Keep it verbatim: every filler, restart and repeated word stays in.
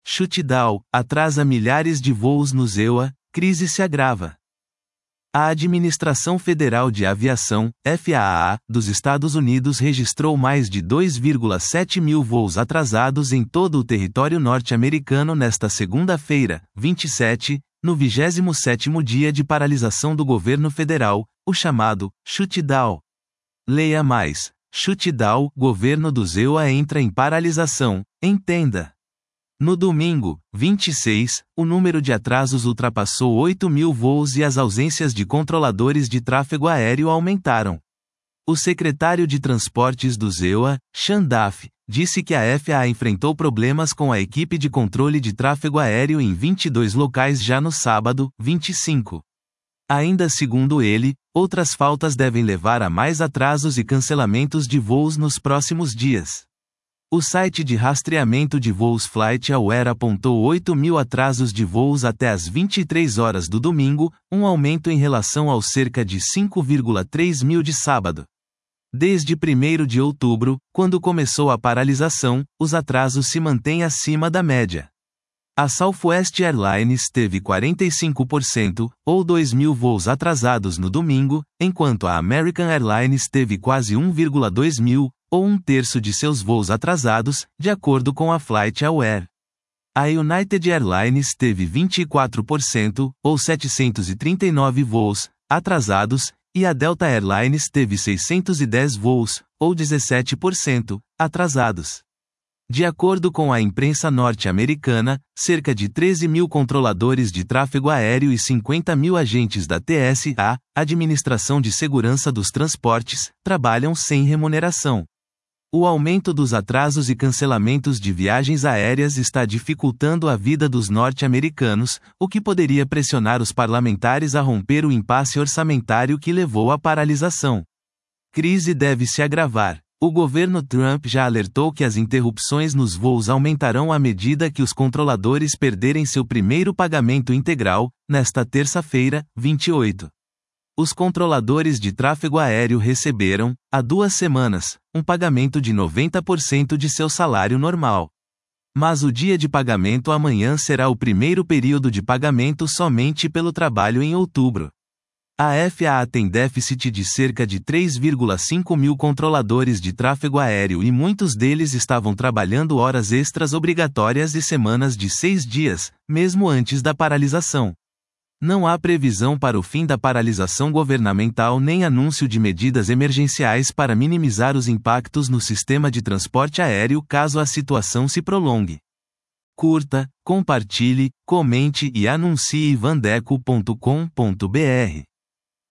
shutdown, atrasa milhares de voos no Z E U A, crise se agrava. A Administração Federal de Aviação, F A A, dos Estados Unidos registrou mais de dois vírgula sete mil voos atrasados em todo o território norte-americano nesta segunda-feira, vinte e sete, no vigésimo sétimo dia de paralisação do governo federal, o chamado shutdown. Leia mais. Shutdown, governo do Z E U A entra em paralisação, entenda. No domingo, vinte e seis, o número de atrasos ultrapassou oito mil voos e as ausências de controladores de tráfego aéreo aumentaram. O secretário de Transportes do Z E U A, Sean Duffy, disse que a F A A enfrentou problemas com a equipe de controle de tráfego aéreo em vinte e dois locais já no sábado, vinte e cinco. Ainda segundo ele, outras faltas devem levar a mais atrasos e cancelamentos de voos nos próximos dias. O site de rastreamento de voos FlightAware apontou oito mil atrasos de voos até as vinte e três horas do domingo, um aumento em relação aos cerca de cinco vírgula três mil de sábado. Desde primeiro de outubro, quando começou a paralisação, os atrasos se mantêm acima da média. A Southwest Airlines teve quarenta e cinco por cento, ou dois mil voos atrasados no domingo, enquanto a American Airlines teve quase um vírgula dois mil, ou um terço de seus voos atrasados, de acordo com a FlightAware. A United Airlines teve vinte e quatro por cento, ou setecentos e trinta e nove voos, atrasados, e a Delta Airlines teve seiscentos e dez voos, ou dezessete por cento, atrasados. De acordo com a imprensa norte-americana, cerca de treze mil controladores de tráfego aéreo e cinquenta mil agentes da T S A, Administração de Segurança dos Transportes, trabalham sem remuneração. O aumento dos atrasos e cancelamentos de viagens aéreas está dificultando a vida dos norte-americanos, o que poderia pressionar os parlamentares a romper o impasse orçamentário que levou à paralisação. Crise deve se agravar. O governo Trump já alertou que as interrupções nos voos aumentarão à medida que os controladores perderem seu primeiro pagamento integral, nesta terça-feira, vinte e oito. Os controladores de tráfego aéreo receberam, há duas semanas, um pagamento de noventa por cento de seu salário normal. Mas o dia de pagamento amanhã será o primeiro período de pagamento somente pelo trabalho em outubro. A F A A tem déficit de cerca de três vírgula cinco mil controladores de tráfego aéreo e muitos deles estavam trabalhando horas extras obrigatórias e semanas de seis dias, mesmo antes da paralisação. Não há previsão para o fim da paralisação governamental nem anúncio de medidas emergenciais para minimizar os impactos no sistema de transporte aéreo caso a situação se prolongue. Curta, compartilhe, comente e anuncie vandeco ponto com ponto br.